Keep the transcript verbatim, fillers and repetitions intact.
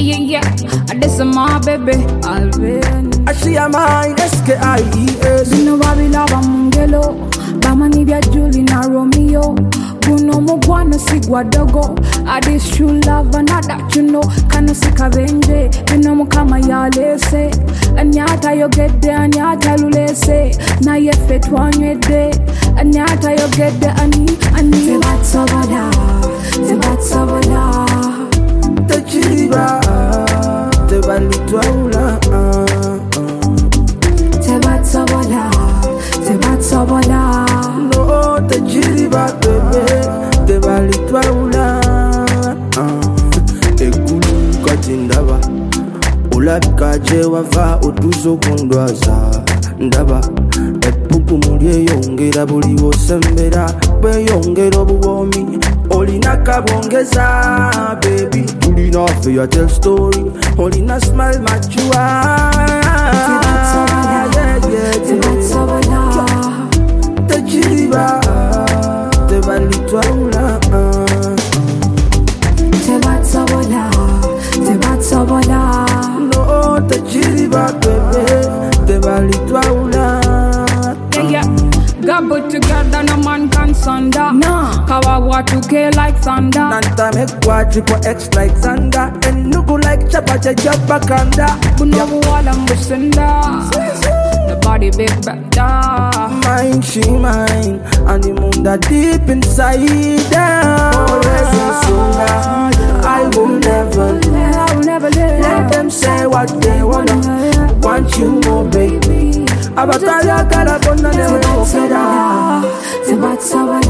yeah, yeah. This is my baby, Alvin. I see a mine, S K I E S. You know why we love a mungelo. Bamani bia Julie na Romeo. Kuno mugwana sigwa dogo. I this true love and not that you know. Kano sikavenje. Bino mukama ya lese. Anyata yo get there, anyata lulese. Na ye fit one day. Anyata yo get there, ani, ani. Te batsabada, te batsabada. Te chiriba, te balitwaula. Te batsabada, te batsabada. No, te chiriba, bebe, te balitwaula. Ekulu katindaba, ulabika je wava otuzo kundwaza. Ndaba, epuku mulye yongera buli wosembera, bwe yongera buwomi. Olina kabongeza, baby. Olina fear tell story. Olina smile machua. Yeah, yeah, yeah. Te chiriba, te balitwaula. Te batsabola, te batsabola. No, te chiriba, baby, te balitwaula. Yeah, yeah. God put together, no man can sunder. Nah, Kawawa to K like thunder. Nanta make quadruple X like Xander. And nugu like Chapacha Jabakanda. Buno wala mbusenda. The body big better. Mine, she mine. And the moon that deep inside her. Always in solar. I will never let, I will never let, let them say what they wanna. Want you more, baby. Abatala kala kona newe okera. Te batsabala.